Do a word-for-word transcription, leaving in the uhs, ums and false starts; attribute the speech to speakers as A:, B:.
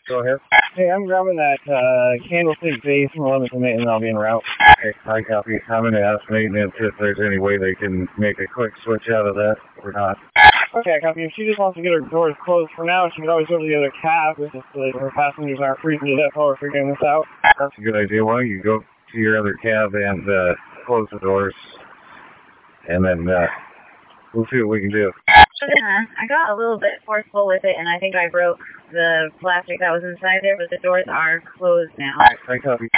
A: Go ahead.
B: Hey, I'm grabbing that uh, candlestick base from eleven to eight, and I'll be en route.
A: Okay, I copy. I'm going to ask maintenance if there's any way they can make a quick switch out of that or not.
B: Okay, I copy. If she just wants to get her doors closed for now, she could always go to the other cab just so that her passengers aren't freezing to death while we're figuring this out.
A: That's a good idea. Why don't you go to your other cab and uh, close the doors, and then uh, we'll see what we can do.
C: Uh, I got a little bit forceful with it, and I think I broke the plastic that was inside there, but the doors are closed now.
A: I copy.